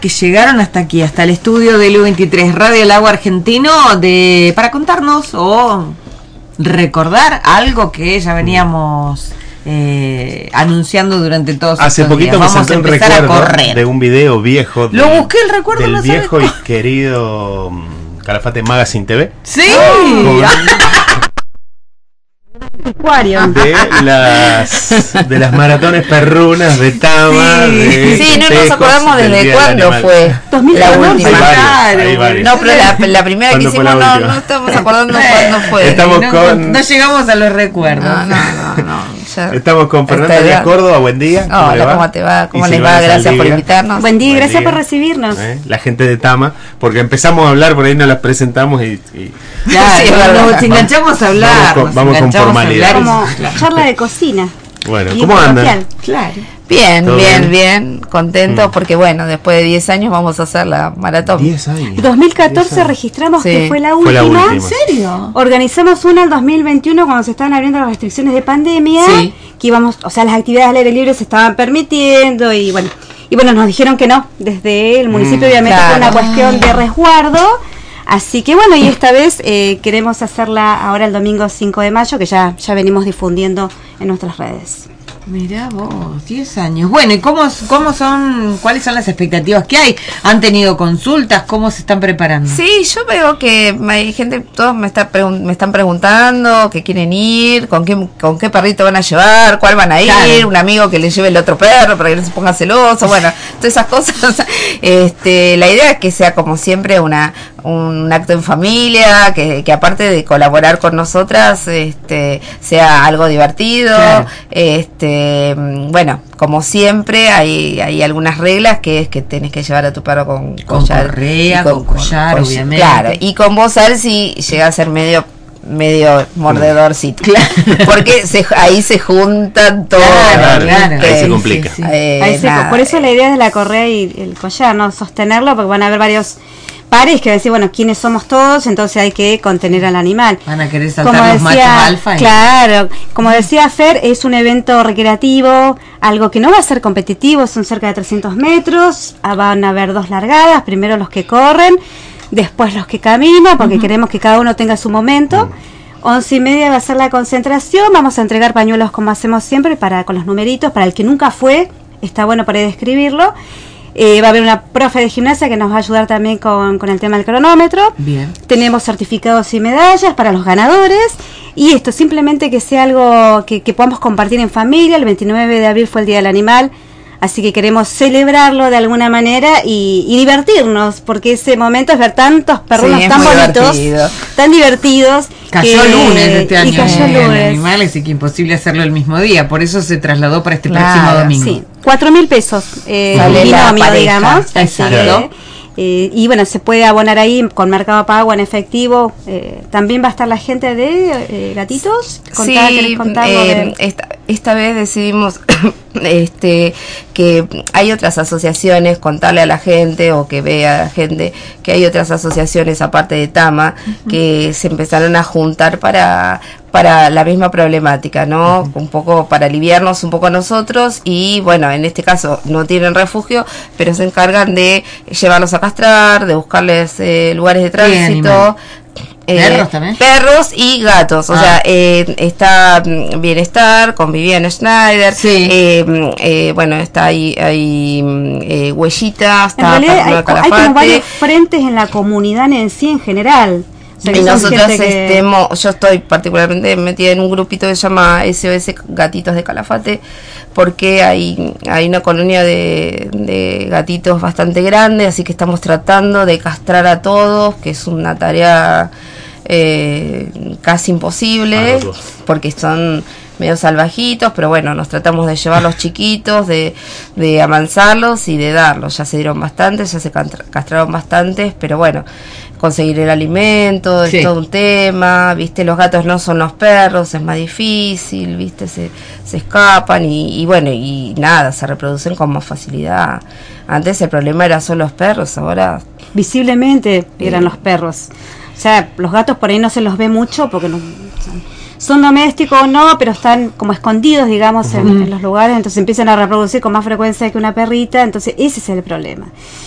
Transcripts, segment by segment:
que llegaron hasta aquí, hasta el estudio de LU23 Radio El Agua Argentino, para contarnos o recordar algo que ya veníamos anunciando durante todos estos Hace poquito días. me senté un recuerdo de un video viejo. Lo busqué el recuerdo del viejo y querido Calafate Magazine TV. Sí. De las maratones perrunas de Tama. Sí, no nos acordamos desde cuándo fue 2014. La última. Hay varios. No, pero la primera que hicimos no estamos acordando cuándo fue. No llegamos a los recuerdos. No. Estamos con Fernanda Díaz Córdoba. Buen día. Hola, ¿cómo te va? ¿Cómo les va? Gracias por invitarnos. Buen día, gracias por recibirnos. La gente de Tama, porque empezamos a hablar, por ahí nos las presentamos y claro, nos enganchamos a hablar. Vamos con formalidad. Como charla de cocina. Bueno, ¿cómo andan? Claro. Bien, contento porque bueno, después de 10 años vamos a hacer la maratón. 10 años. 2014 registramos que fue la última. ¿En serio? Organizamos una en 2021 cuando se estaban abriendo las restricciones de pandemia, que íbamos, o sea, las actividades al aire libre se estaban permitiendo y bueno, nos dijeron que no, desde el municipio obviamente fue una cuestión de resguardo. Así que bueno, y esta vez queremos hacerla ahora el domingo 5 de mayo, que ya venimos difundiendo en nuestras redes. Mirá vos, 10 años. Bueno, ¿y cuáles son las expectativas que hay? ¿Han tenido consultas? ¿Cómo se están preparando? Sí, yo veo que hay gente, todos me están preguntando que quieren ir, con qué perrito van a llevar, cuál van a ir, un amigo que le lleve el otro perro para que no se ponga celoso, bueno, todas esas cosas. La idea es que sea como siempre un acto en familia, que aparte de colaborar con nosotras, sea algo divertido. Bueno, como siempre hay algunas reglas, que es que tenés que llevar a tu perro con collar, correa, con collar, obviamente. Claro, y con vos a ver si llega a ser medio mordedorcito, porque ahí se juntan todo, ahí se complica. Por eso la idea de la correa y el collar, no sostenerlo, porque van a haber varios pares que van a decir, bueno, ¿quiénes somos todos? Entonces hay que contener al animal. Van a querer saltar los machos alfa. Claro, como decía Fer, es un evento recreativo, algo que no va a ser competitivo, son cerca de 300 metros, van a haber 2 largadas, primero los que corren, después los que caminan, porque queremos que cada uno tenga su momento. 11:30 va a ser la concentración, vamos a entregar pañuelos como hacemos siempre, con los numeritos, para el que nunca fue, está bueno para describirlo. Va a haber una profe de gimnasia que nos va a ayudar también con el tema del cronómetro. Bien. Tenemos certificados y medallas para los ganadores. Y esto, simplemente que sea algo que podamos compartir en familia. El 29 de abril fue el Día del Animal. Así que queremos celebrarlo de alguna manera y divertirnos, porque ese momento es ver tantos perrunos tan bonitos, tan divertidos. Cayó lunes este año. Y cayó lunes. Animales, y que imposible hacerlo el mismo día. Por eso se trasladó para este próximo domingo. Sí, 4.000 pesos. Binomio, digamos. Exacto. Y bueno, se puede abonar ahí con Mercado Pago en efectivo. También va a estar la gente de Gatitos. Esta vez decidimos que hay otras asociaciones, contarle a la gente o que vea a la gente que hay otras asociaciones aparte de Tama que se empezaron a juntar para la misma problemática, ¿no? Un poco para aliviarnos un poco a nosotros, y bueno, en este caso no tienen refugio, pero se encargan de llevarlos a castrar, de buscarles lugares de tránsito. ¿Perros también? Perros y gatos, o sea, está Bienestar con Viviana Schneider, bueno, está ahí Huellita, está en realidad hay como varios frentes en la comunidad en sí en general. O sea, y nosotros yo estoy particularmente metida en un grupito que se llama SOS Gatitos de Calafate, porque hay una colonia de gatitos bastante grande, así que estamos tratando de castrar a todos, que es una tarea casi imposible, porque son medio salvajitos, pero bueno, nos tratamos de llevar los chiquitos, de amansarlos y de darlos. Ya se dieron bastantes, ya se castraron bastantes, pero bueno, conseguir el alimento es todo un tema, viste, los gatos no son los perros, es más difícil, viste, se escapan y bueno, y nada, se reproducen con más facilidad. Antes el problema era solo los perros, ahora visiblemente eran los perros. O sea, los gatos por ahí no se los ve mucho porque no son domésticos, no, pero están como escondidos, digamos, en los lugares, entonces empiezan a reproducir con más frecuencia que una perrita, entonces ese es el problema.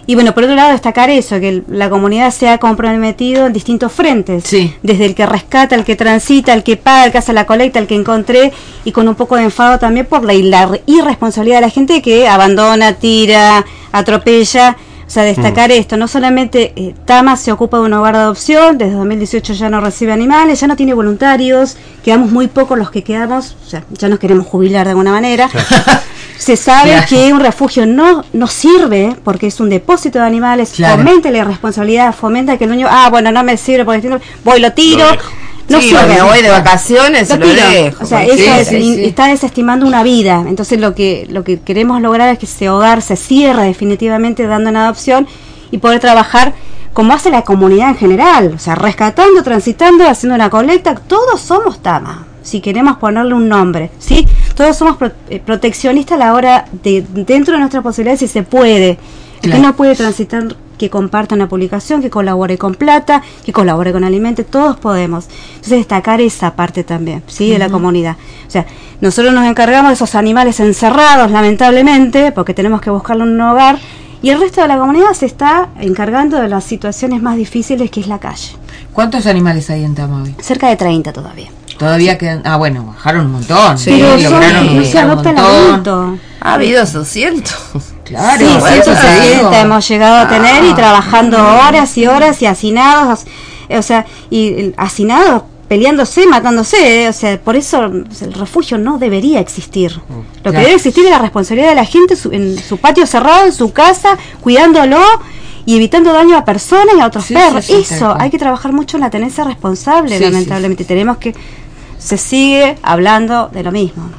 Y bueno, por otro lado destacar eso, que la comunidad se ha comprometido en distintos frentes, Sí. desde el que rescata, el que transita, el que paga, el que hace la colecta, el que encontré, y con un poco de enfado también por la irresponsabilidad de la gente que abandona, tira, atropella. O sea, destacar esto, no solamente Tama se ocupa de un hogar de adopción, desde 2018 ya no recibe animales, ya no tiene voluntarios, quedamos muy pocos los que quedamos, o sea, ya nos queremos jubilar de alguna manera. Se sabe Claro. que un refugio no sirve porque es un depósito de animales, Claro. fomenta la irresponsabilidad, fomenta que el dueño, bueno, no me sirve porque voy, lo tiro, Lo dejo. no Sí, sirve. me voy de vacaciones, Lo lo tiro. dejo. O sea, Sí, eso sí. está desestimando una vida. Entonces lo que queremos lograr es que ese hogar se cierre definitivamente dando en adopción y poder trabajar como hace la comunidad en general, o sea, rescatando, transitando, haciendo una colecta. Todos somos Tama, si queremos ponerle un nombre, ¿sí? Todos somos proteccionistas a la hora de, dentro de nuestras posibilidades, si se puede. El que Claro. no puede transitar, que comparta una publicación, que colabore con plata, que colabore con alimentos, todos podemos. Entonces destacar esa parte también, ¿sí? De la comunidad. O sea, nosotros nos encargamos de esos animales encerrados, lamentablemente, porque tenemos que buscarle un hogar, y el resto de la comunidad se está encargando de las situaciones más difíciles, que es la calle. ¿Cuántos animales hay en Tama hoy? Cerca de 30 todavía. Todavía quedan... bueno, bajaron un montón. Sí, Pero lograron no se un adopta el montón. adulto. Ha habido sus cientos. Claro, Sí, eso te 160 digo. hemos llegado a tener y trabajando horas y horas y hacinados, o sea, y hacinados peleándose, matándose, o sea, por eso el refugio no debería existir. Lo que Claro. debe existir es la responsabilidad de la gente en su patio cerrado, en su casa, cuidándolo y evitando daño a personas y a otros Sí, perros. sí, sí, tal Eso, cual. hay que trabajar mucho en la tenencia responsable, Sí, lamentablemente. Tenemos que, se sigue hablando de lo mismo.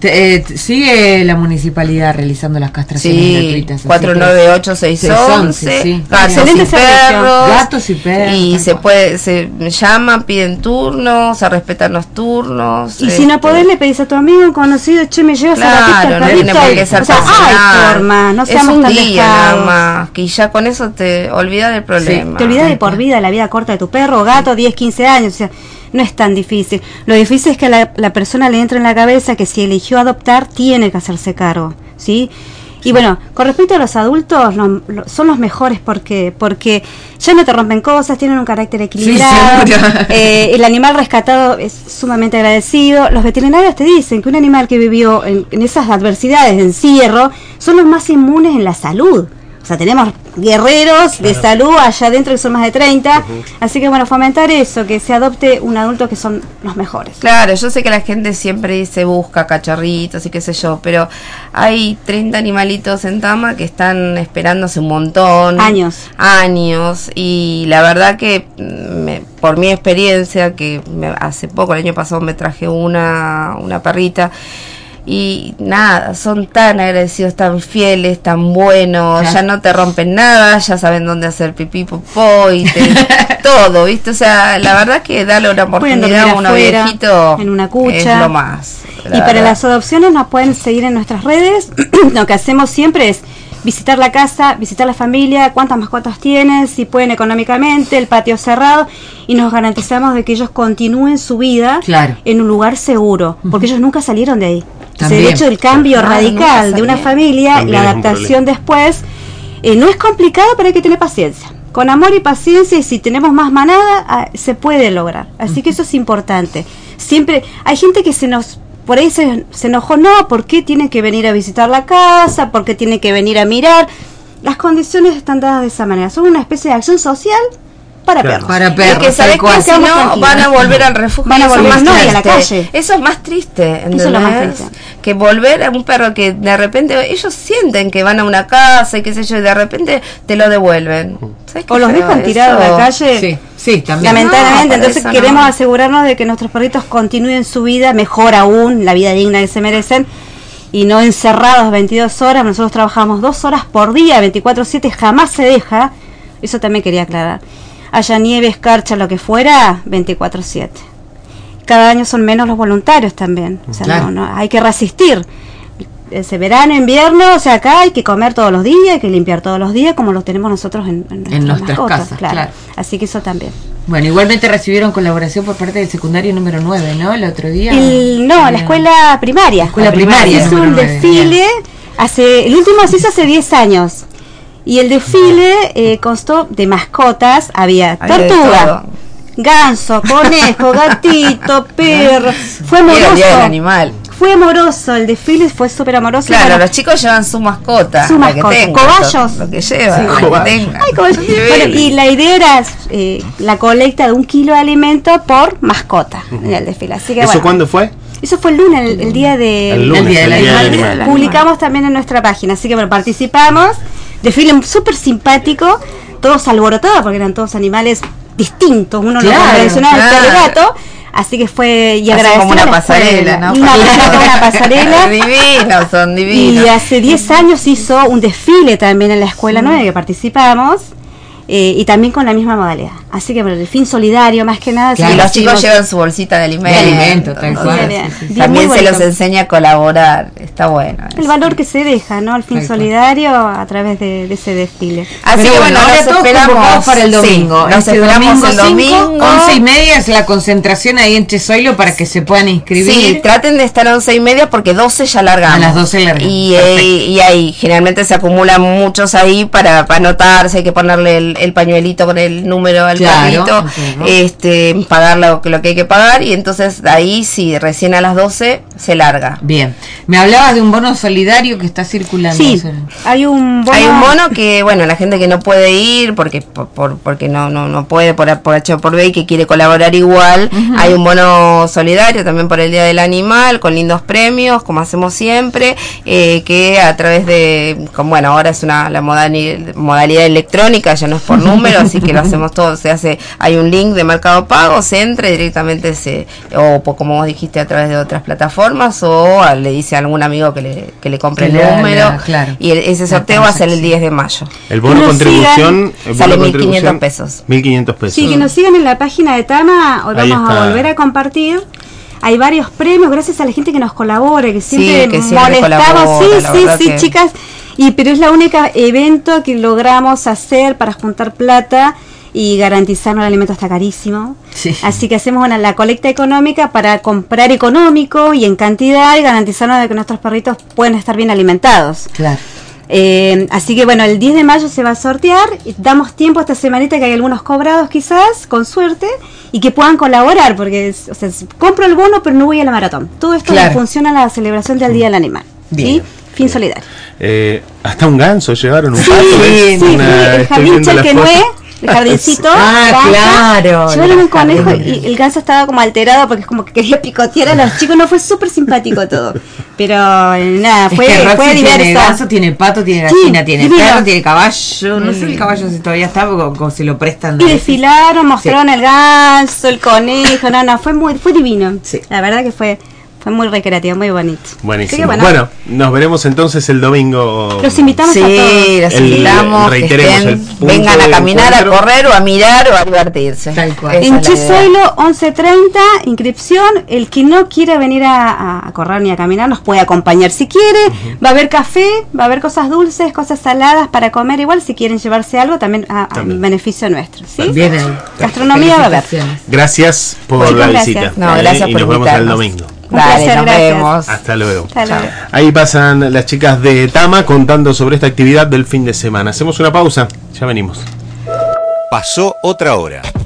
¿Sigue la municipalidad realizando las castraciones Sí, gratuitas? Así 498-611, sí. gatos y Excelente servicio. perros. Gatos y perros, Y tal se llaman, piden turnos, se respetan los turnos. Y si no podés, le pedís a tu amigo, un conocido, che, me llevas a la pista Claro, al no tiene perrito. por qué ser O sea, personal. hay forma, no es seamos un tan día nada descarados. más, que ya con eso te olvidas del problema. Te olvidas de por vida, la vida corta de tu perro o gato, 10, 15 años, o sea, no es tan difícil. Lo difícil es que a la persona le entre en la cabeza que si eligió adoptar, tiene que hacerse cargo, ¿sí? Y bueno, con respecto a los adultos, son los mejores porque ya no te rompen cosas, tienen un carácter equilibrado, seguro. el animal rescatado es sumamente agradecido. Los veterinarios te dicen que un animal que vivió en esas adversidades de encierro son los más inmunes en la salud. O sea, tenemos guerreros de salud allá adentro que son más de 30, así que bueno, fomentar eso, que se adopte un adulto, que son los mejores. Claro, yo sé que la gente siempre dice busca cachorritos y qué sé yo, pero hay 30 animalitos en Tama que están esperándose un montón. Años, y la verdad que por mi experiencia, que hace poco, el año pasado me traje una perrita, y nada, son tan agradecidos, tan fieles, tan buenos, Claro. ya no te rompen nada, ya saben dónde hacer pipí, popó y todo, ¿viste? O sea, la verdad que darle una Pueden oportunidad a dormir uno afuera, viejito en una cucha. es lo más. Y para las adopciones nos pueden seguir en nuestras redes. Lo que hacemos siempre es visitar la casa, visitar la familia, cuántas mascotas tienen, si pueden económicamente, el patio cerrado, y nos garantizamos de que ellos continúen su vida Claro. en un lugar seguro, porque ellos nunca salieron de ahí. Entonces, el También. hecho del cambio Claro, nunca radical de una salieron. familia, También la es un adaptación después, no es complicado, pero hay que tener paciencia. Con amor y paciencia, y si tenemos más manada, se puede lograr. Así que eso es importante. Siempre hay gente que por ahí se enojó, no, ¿por qué tiene que venir a visitar la casa? ¿Por qué tiene que venir a mirar? Las condiciones están dadas de esa manera. Son una especie de acción social para Claro. perros. Para Es perros, que sabes tal cual. que si Quedamos no tranquilos. van a volver al refugio. Van a Eso es volver, más no, y a la triste. calle. Eso es más triste, Eso es lo más ¿entendés? triste. Que volver a un perro que de repente ellos sienten que van a una casa y qué sé yo, y de repente te lo devuelven. ¿Sabes qué O los feo dejan tirados en la eso? calle. Sí, también. Lamentablemente, No, por entonces eso queremos no. asegurarnos de que nuestros perritos continúen su vida, mejor aún, la vida digna que se merecen, y no encerrados 22 horas. Nosotros trabajamos 2 horas por día, 24/7, jamás se deja. Eso también quería aclarar. Haya nieve, escarcha, lo que fuera, 24/7. Cada año son menos los voluntarios también. O sea, Claro. no, hay que resistir. Ese verano, invierno, o sea, acá hay que comer todos los días, hay que limpiar todos los días, como lo tenemos nosotros en nuestras mascotas, casas, claro. Así que eso también. Bueno, igualmente recibieron colaboración por parte del secundario número 9, ¿no? El otro día. La escuela primaria. Escuela primaria, Hizo número un 9, desfile, el último se hizo hace 10 años. Y el desfile constó de mascotas, había Había de tortuga, todo. ganso, conejo, gatito, perro. Fue Era el día del amoroso. animal. Fue amoroso, el desfile fue súper amoroso. Claro, Bueno, los chicos llevan su mascota. Su la mascota. que tengan, Cobayos. Lo que llevan, Sí, la que cobayos. tengan. ay, cobayos. Bueno, y la idea era la colecta de 1 kilo de alimento por mascota en el desfile. Así que ¿Eso bueno, cuándo fue? eso fue el lunes, el día de El lunes, el día del animal. Publicamos también en nuestra página, así que bueno, participamos. Desfile súper simpático, todos alborotados porque eran todos animales distintos, uno Claro, no convencional, el perro y claro. gato. Así que fue y Hacen agradecer como una a la pasarela, escuela. ¿no? Una pasarela. Divinos, son Y divinos. hace 10 años hizo un desfile también en la escuela nueva que participamos. Y también con la misma modalidad. Así que bueno, el fin solidario, más que nada. Claro, Y sí, los chicos sí, llevan su bolsita de alimento. De alimento, tal entonces, cual. Bien, bien. También Muy se los bonito. enseña a colaborar. Está bueno. el valor que se deja, ¿no? El fin Tal cual. solidario a través de ese desfile. Así Pero que bueno, ahora los todos esperamos convocados para el domingo. Sí, los Este esperamos el 5, domingo. 11:30 es la concentración ahí en Chesoilo para que se puedan inscribir. Sí, traten de estar a 11:30 porque 12 ya largamos. A las 12 largamos. Y, Perfecto. y ahí generalmente se acumulan muchos ahí para anotarse, hay que ponerle el pañuelito con el número al Claro, carrito, entiendo. pagar lo que hay que pagar y entonces ahí sí, recién a las 12 se larga. Bien. Me hablabas de un bono solidario que está circulando. Sí, hay un bono. Hay un bono que, bueno, la gente que no puede ir porque porque no puede por H o por B y que quiere colaborar igual, hay un bono solidario también por el Día del Animal, con lindos premios, como hacemos siempre, que a través de, bueno, ahora es la modalidad electrónica, ya no es por número, así que lo hacemos todo, hay un link de Mercado Pago, se entra y directamente como vos dijiste, a través de otras plataformas, o le dice a algún amigo que le compre Que el le haga, número, claro, y ese la sorteo va a ser el transacción. 10 de mayo. El bono Que nos contribución Sale bono 1.500 contribución, pesos. 1.500 pesos. Sí, que nos sigan en la página de Tama, hoy Ahí vamos a está. volver a compartir. Hay varios premios, gracias a la gente que nos colabora, que siempre que siempre molestamos. colabora, la verdad Sí, que- chicas. Pero es la única evento que logramos hacer para juntar plata y garantizarnos el alimento está carísimo. Sí. Así que hacemos la colecta económica para comprar económico y en cantidad y garantizarnos de que nuestros perritos pueden estar bien alimentados. Claro. Así que bueno, el 10 de mayo se va a sortear, y damos tiempo esta semanita que hay algunos cobrados quizás, con suerte, y que puedan colaborar, porque compro el bono pero no voy a la maratón. Todo esto Claro. funciona a la celebración del Día del Animal. Bien. ¿Sí? Fin solidario. Hasta un ganso llevaron, un Sí, pato. sí, ¿ves? el Estoy jardín viendo la Chalquenué, foto. el jardincito. Ah, granja, claro, llevaron un el conejo jardín. y el ganso estaba como alterado porque es como que quería picotear a los chicos. No, fue súper simpático todo. Pero nada, Es fue que Roxy tiene diverso. ganso, tiene pato, tiene gallina, Sí, tiene divino. perro, tiene caballo. No sé el caballo si todavía está, como si lo prestan. Y a veces. desfilaron, mostraron el ganso, el conejo, fue divino. Sí. La verdad que fue muy recreativo, muy bonito. Buenísimo. Así que Bueno, nos veremos entonces el domingo. los invitamos a todos. Sí, los invitamos, que reiteremos estén, el punto vengan de a caminar, encuentro. a correr o a mirar o a divertirse. Tal cual. Esa En es la idea. Chesoilo 11:30, inscripción. El que no quiera venir a correr ni a caminar nos puede acompañar si quiere. Va a haber café, va a haber cosas dulces, cosas saladas para comer igual. Si quieren llevarse algo, también a También. beneficio nuestro. ¿sí? Bien ahí. Gastronomía va a haber. Felicitaciones. Gracias por Muchas la gracias. visita. No, gracias y por nos vemos el invitarnos. domingo. Un Dale, placer, nos gracias. vemos. Hasta luego. Hasta luego. Ahí pasan las chicas de Tama contando sobre esta actividad del fin de semana. Hacemos una pausa, ya venimos. Pasó otra hora.